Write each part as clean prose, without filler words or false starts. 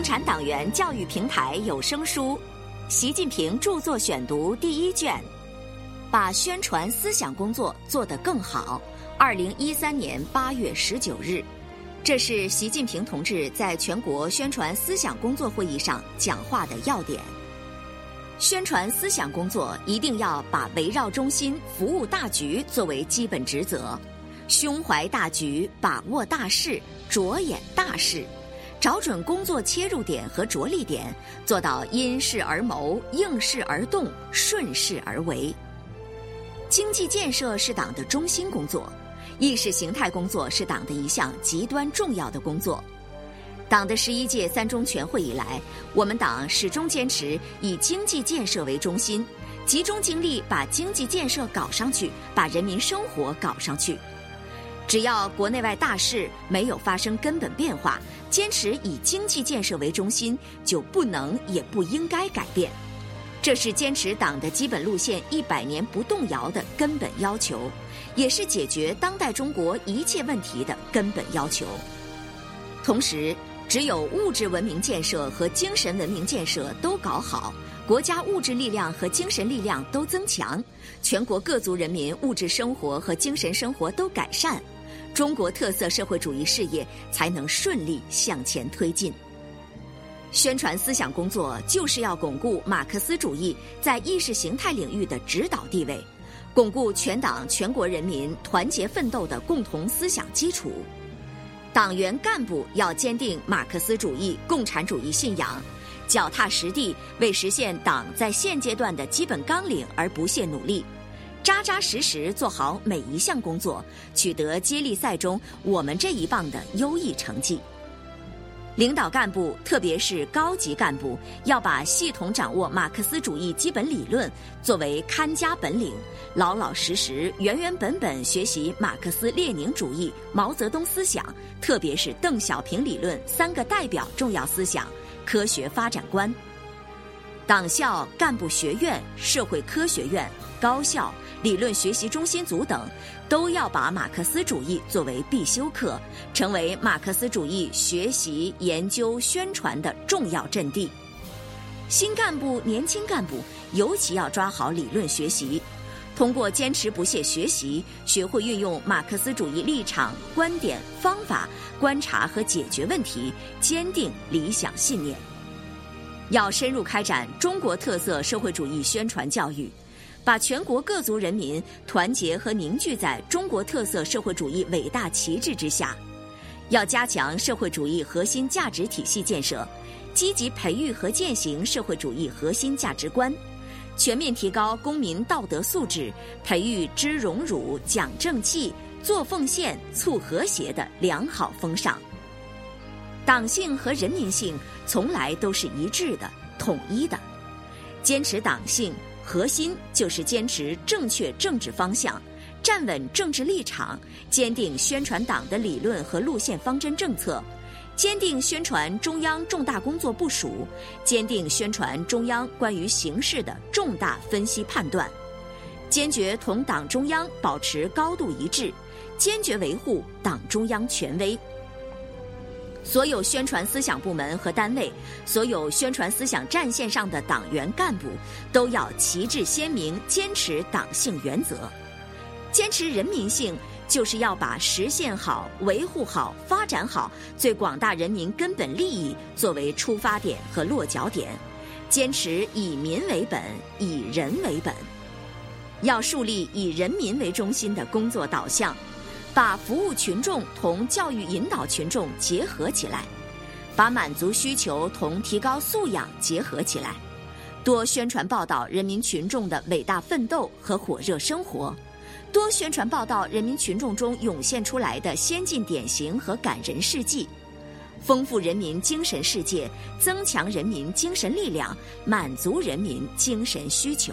产党员教育平台有声书《习近平著作选读》第1卷，把宣传思想工作做得更好。2013年8月19日，这是习近平同志在全国宣传思想工作会议上讲话的要点。宣传思想工作一定要把围绕中心、服务大局作为基本职责，胸怀大局，把握大势，着眼大势，找准工作切入点和着力点，做到因势而谋，应势而动，顺势而为。经济建设是党的中心工作，意识形态工作是党的一项极端重要的工作。党的11届3中全会以来，我们党始终坚持以经济建设为中心，集中精力把经济建设搞上去，把人民生活搞上去。只要国内外大势没有发生根本变化，坚持以经济建设为中心，就不能也不应该改变。这是坚持党的基本路线100年不动摇的根本要求，也是解决当代中国一切问题的根本要求。同时，只有物质文明建设和精神文明建设都搞好，国家物质力量和精神力量都增强，全国各族人民物质生活和精神生活都改善，中国特色社会主义事业才能顺利向前推进。宣传思想工作就是要巩固马克思主义在意识形态领域的指导地位，巩固全党全国人民团结奋斗的共同思想基础。党员干部要坚定马克思主义、共产主义信仰，脚踏实地为实现党在现阶段的基本纲领而不懈努力，扎扎实实做好每一项工作，取得接力赛中我们这一棒的优异成绩。领导干部，特别是高级干部，要把系统掌握马克思主义基本理论作为看家本领，老老实实、原原本本学习马克思列宁主义、毛泽东思想，特别是邓小平理论3个代表重要思想、科学发展观。党校、干部学院、社会科学院、高校、理论学习中心组等都要把马克思主义作为必修课，成为马克思主义学习、研究、宣传的重要阵地。新干部、年轻干部尤其要抓好理论学习，通过坚持不懈学习，学会运用马克思主义立场、观点、方法，观察和解决问题，坚定理想信念。要深入开展中国特色社会主义宣传教育，把全国各族人民团结和凝聚在中国特色社会主义伟大旗帜之下。要加强社会主义核心价值体系建设，积极培育和践行社会主义核心价值观，全面提高公民道德素质，培育知荣辱、讲正气、做奉献、促和谐的良好风尚。党性和人民性从来都是一致的、统一的。坚持党性，核心就是坚持正确政治方向，站稳政治立场，坚定宣传党的理论和路线方针政策，坚定宣传中央重大工作部署，坚定宣传中央关于形势的重大分析判断，坚决同党中央保持高度一致，坚决维护党中央权威。所有宣传思想部门和单位，所有宣传思想战线上的党员干部都要旗帜鲜明，坚持党性原则。坚持人民性，就是要把实现好、维护好、发展好最广大人民根本利益作为出发点和落脚点，坚持以民为本、以人为本。要树立以人民为中心的工作导向，把服务群众同教育引导群众结合起来，把满足需求同提高素养结合起来，多宣传报道人民群众的伟大奋斗和火热生活，多宣传报道人民群众中涌现出来的先进典型和感人事迹，丰富人民精神世界，增强人民精神力量，满足人民精神需求。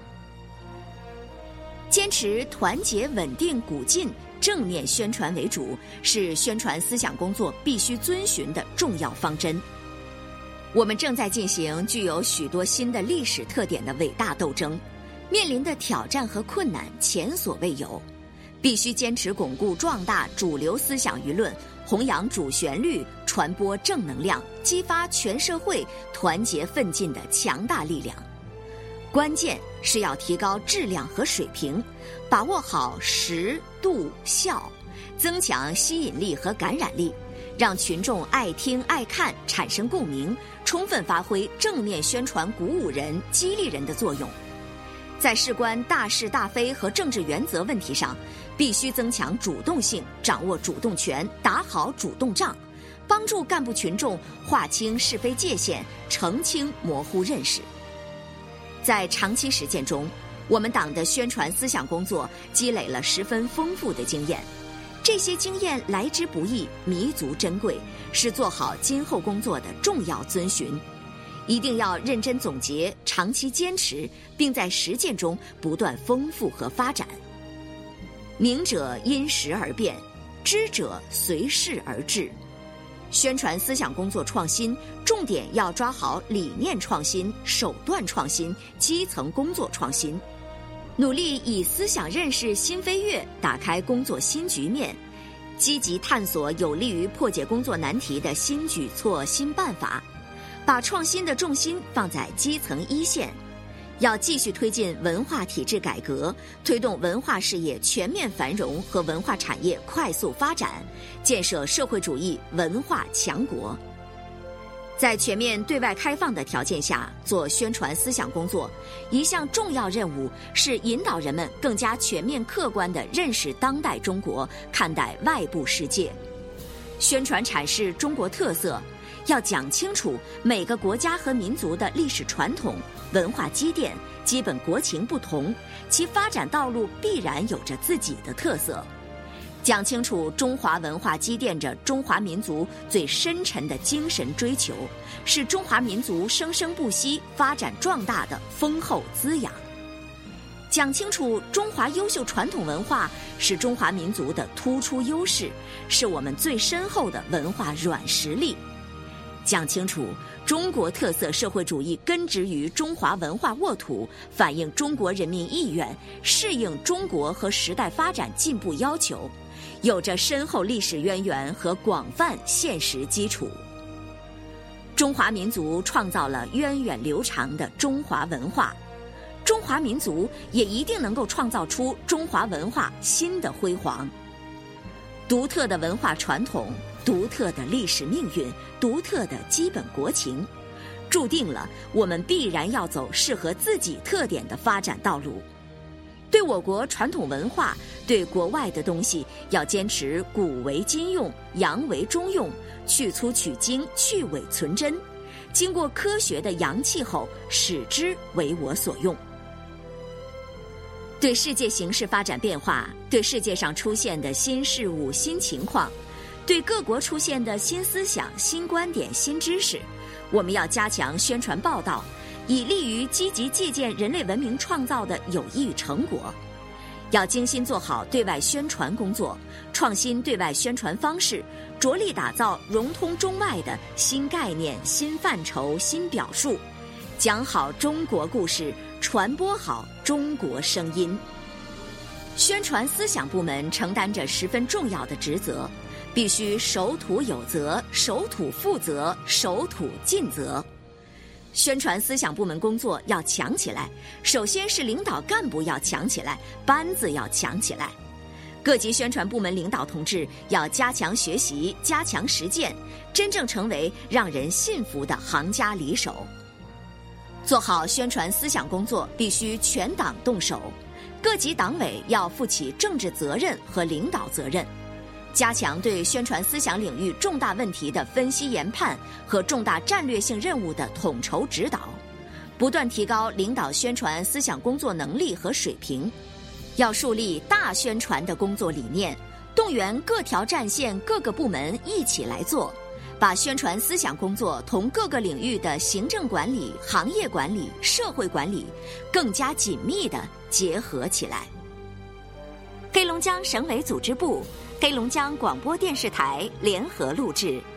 坚持团结稳定鼓劲正面宣传为主，是宣传思想工作必须遵循的重要方针。我们正在进行具有许多新的历史特点的伟大斗争，面临的挑战和困难前所未有，必须坚持巩固壮大主流思想舆论， 弘扬主旋律，传播正能量，激发全社会团结奋进的强大力量。关键是要提高质量和水平，把握好时、度、效，增强吸引力和感染力，让群众爱听爱看，产生共鸣，充分发挥正面宣传鼓舞人、激励人的作用。在事关大是大非和政治原则问题上，必须增强主动性，掌握主动权，打好主动仗，帮助干部群众划清是非界限，澄清模糊认识。在长期实践中，我们党的宣传思想工作积累了十分丰富的经验，这些经验来之不易，弥足珍贵，是做好今后工作的重要遵循。一定要认真总结，长期坚持，并在实践中不断丰富和发展。明者因时而变，知者随事而治。宣传思想工作创新，重点要抓好理念创新、手段创新、基层工作创新，努力以思想认识新飞跃打开工作新局面，积极探索有利于破解工作难题的新举措、新办法，把创新的重心放在基层一线。要继续推进文化体制改革，推动文化事业全面繁荣和文化产业快速发展，建设社会主义文化强国。在全面对外开放的条件下做宣传思想工作，一项重要任务是引导人们更加全面客观地认识当代中国，看待外部世界。宣传阐释中国特色，要讲清楚每个国家和民族的历史传统、文化积淀、基本国情不同，其发展道路必然有着自己的特色。讲清楚中华文化积淀着中华民族最深沉的精神追求，是中华民族生生不息、发展壮大的丰厚滋养。讲清楚中华优秀传统文化是中华民族的突出优势，是我们最深厚的文化软实力。讲清楚中国特色社会主义根植于中华文化沃土，反映中国人民意愿，适应中国和时代发展进步要求，有着深厚历史渊源和广泛现实基础。中华民族创造了源远流长的中华文化，中华民族也一定能够创造出中华文化新的辉煌。独特的文化传统，独特的历史命运，独特的基本国情，注定了我们必然要走适合自己特点的发展道路。对我国传统文化，对国外的东西，要坚持古为今用，洋为中用，去粗取精，去伪存真，经过科学的扬弃后，使之为我所用。对世界形势发展变化，对世界上出现的新事物、新情况，对各国出现的新思想、新观点、新知识，我们要加强宣传报道，以利于积极借鉴人类文明创造的有益成果。要精心做好对外宣传工作，创新对外宣传方式，着力打造融通中外的新概念、新范畴、新表述，讲好中国故事，传播好中国声音。宣传思想部门承担着十分重要的职责，必须守土有责、守土负责、守土尽责。宣传思想部门工作要强起来，首先是领导干部要强起来，班子要强起来。各级宣传部门领导同志要加强学习，加强实践，真正成为让人信服的行家里手。做好宣传思想工作，必须全党动手，各级党委要负起政治责任和领导责任，加强对宣传思想领域重大问题的分析研判和重大战略性任务的统筹指导，不断提高领导宣传思想工作能力和水平。要树立大宣传的工作理念，动员各条战线各个部门一起来做，把宣传思想工作同各个领域的行政管理、行业管理、社会管理更加紧密地结合起来。黑龙江省委组织部、黑龙江广播电视台联合录制。